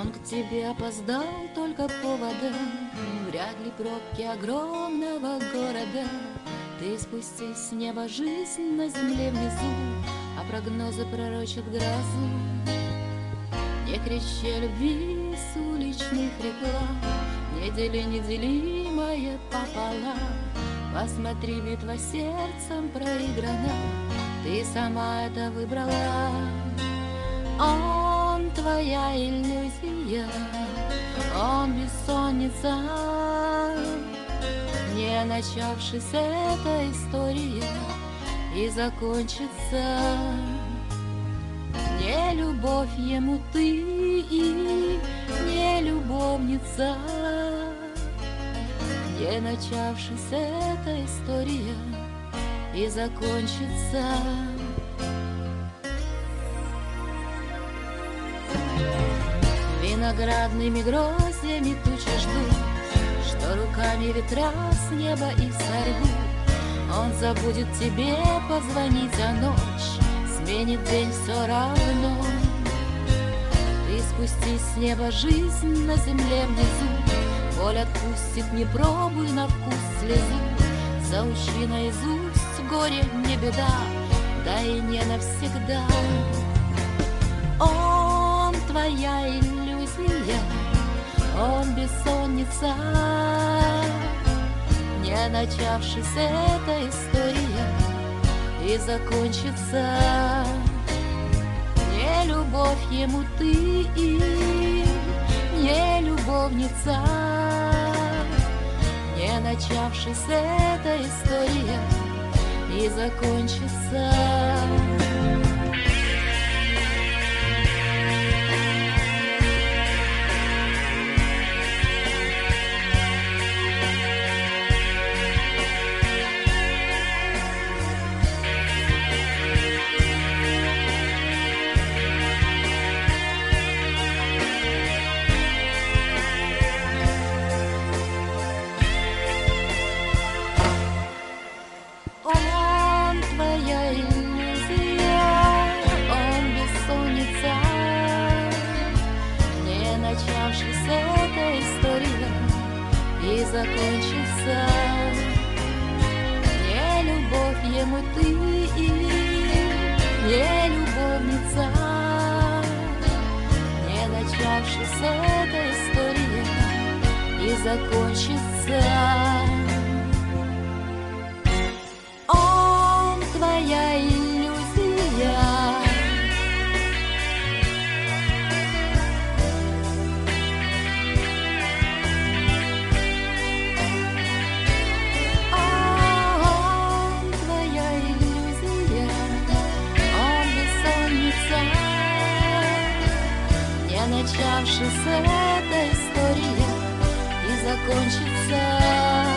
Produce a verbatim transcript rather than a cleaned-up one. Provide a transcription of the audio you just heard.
Он к тебе опоздал только поводом, вряд ли пробки огромного города. Ты спустись с неба, жизнь на земле внизу, а прогнозы пророчат грозу. Не кричи о любви с уличных реклам, не дели неделимое пополам. Посмотри, битва сердцем проиграна, ты сама это выбрала. Он твоя иллюзия, он бессонница. Не начавшись эта история и закончится. Не любовь ему ты и не любовница. Не начавшись эта история и закончится. Виноградными гроздьями тучи ждут, что руками ветра с неба их сорвут. Он забудет тебе позвонить, а ночь сменит день все равно. Ты спустись с неба, жизнь на земле внизу, боль отпустит, не пробуй на вкус слезу. Заучи наизусть, горе не беда, да и не навсегда. Он твоя иллюзия, он бессонница. Не начавшись эта история и закончится. Не любовь ему ты и не любовница. Не начавшись эта история и закончится. Закончится. Не любовь ему ты и не любовница. Не начавшись эта история и закончится. Он твоя иллюзия. Начавшись эта история и закончится.